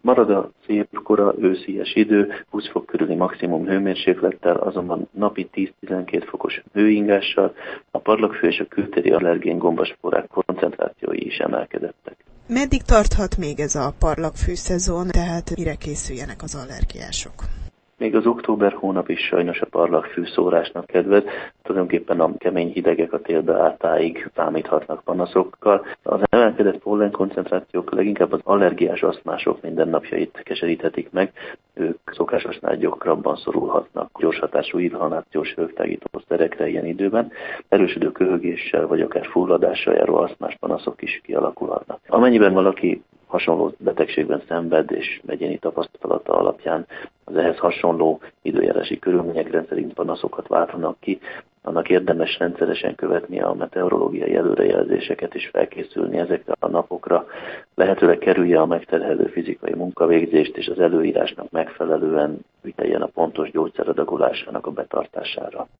Marad a szép kora őszies idő, 20 fok körüli maximum hőmérséklettel, azonban napi 10-12 fokos hőingással a parlagfű és a kültéri allergén gombasporák koncentrációi is emelkedettek. Meddig tarthat még ez a parlagfű szezon, tehát mire készüljenek az allergiások? Még az október hónap is sajnos a parlagfű szórásnak kedvez, tulajdonképpen a kemény hidegek a télbeálltáig számíthatnak panaszokkal. Az emelkedett pollen koncentrációk leginkább az allergiás asztmások mindennapjait keseríthetik meg, ők szokásosnál gyakrabban szorulhatnak gyorshatású inhalációs rögtágító szerekre ilyen időben, erősödő köhögéssel vagy akár fulladással járó asztmás panaszok is kialakulhatnak. Amennyiben valaki hasonló betegségben szenved és egyéni tapasztalata alapján az ehhez hasonló időjárási körülmények rendszerint panaszokat váltanak ki, annak érdemes rendszeresen követnie a meteorológiai előrejelzéseket és felkészülni ezekre a napokra, lehetőleg kerülje a megterhelő fizikai munkavégzést és az előírásnak megfelelően ügyeljen a pontos gyógyszeradagolásának a betartására.